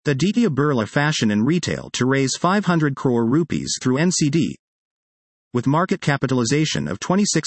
Aditya Birla Fashion and Retail to raise 500 crore rupees through NCD. With market capitalization of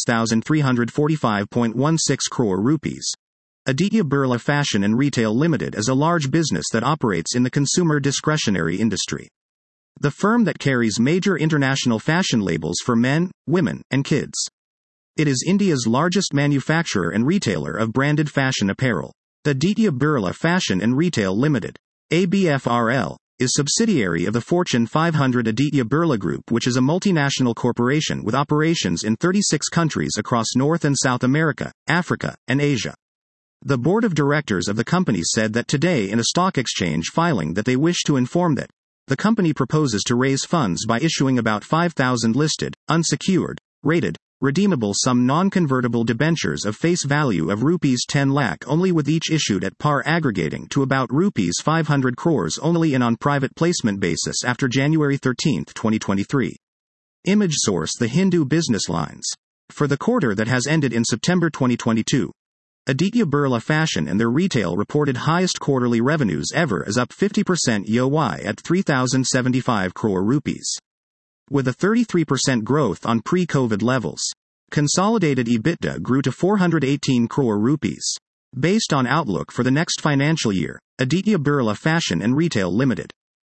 26,345.16 crore rupees. Aditya Birla Fashion and Retail Limited is a large business that operates in the consumer discretionary industry. The firm that carries major international fashion labels for men, women, and kids. It is India's largest manufacturer and retailer of branded fashion apparel. Aditya Birla Fashion and Retail Limited, ABFRL, is subsidiary of the Fortune 500 Aditya Birla Group, which is a multinational corporation with operations in 36 countries across North and South America, Africa, and Asia. The board of directors of the company said that today in a stock exchange filing that they wish to inform that the company proposes to raise funds by issuing about 5,000 listed, unsecured, rated, redeemable sum non-convertible debentures of face value of rupees 10 lakh only, with each issued at par, aggregating to about rupees 500 crores only in on private placement basis after January 13, 2023. Image source: The Hindu Business Lines. For the quarter that has ended in September 2022, Aditya Birla Fashion and their retail reported highest quarterly revenues ever, as up 50% YoY at 3,075 crore rupees. With a 33% growth on pre-COVID levels. Consolidated EBITDA grew to 418 crore rupees. Based on outlook for the next financial year, Aditya Birla Fashion and Retail Limited,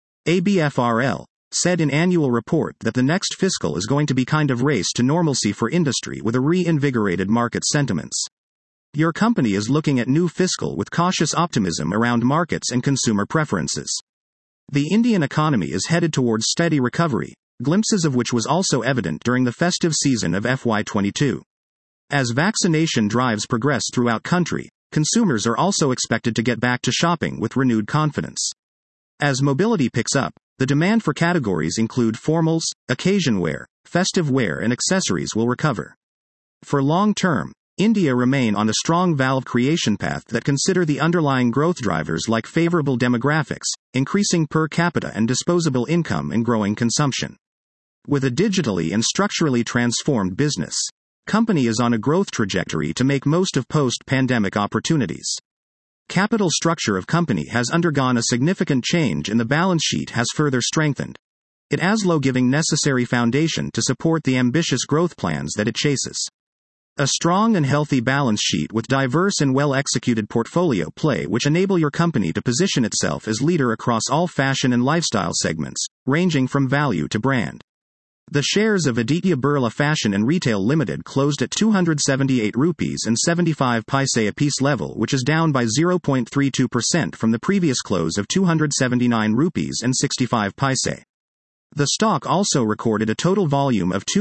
ABFRL, said in annual report that the next fiscal is going to be kind of race to normalcy for industry with a reinvigorated market sentiments. Your company is looking at new fiscal with cautious optimism around markets and consumer preferences. The Indian economy is headed towards steady recovery, glimpses of which was also evident during the festive season of FY22. As vaccination drives progress throughout country, consumers are also expected to get back to shopping with renewed confidence. As mobility picks up, the demand for categories include formals, occasion wear, festive wear and accessories will recover. For long term, India remain on a strong value creation path that consider the underlying growth drivers like favorable demographics, increasing per capita and disposable income and growing consumption. With a digitally and structurally transformed business, company is on a growth trajectory to make most of post-pandemic opportunities. Capital structure of company has undergone a significant change and the balance sheet has further strengthened. It has low giving necessary foundation to support the ambitious growth plans that it chases. A strong and healthy balance sheet with diverse and well-executed portfolio play which enable your company to position itself as leader across all fashion and lifestyle segments, ranging from value to brand. The shares of Aditya Birla Fashion and Retail Limited closed at 278 rupees and 75 paise a piece level, which is down by 0.32% from the previous close of 279 rupees and 65 paise. The stock also recorded a total volume of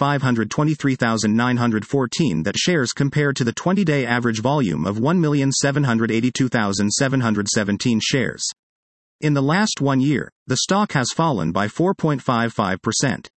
2,523,914 that shares compared to the 20-day average volume of 1,782,717 shares. In the last 1 year, the stock has fallen by 4.55%.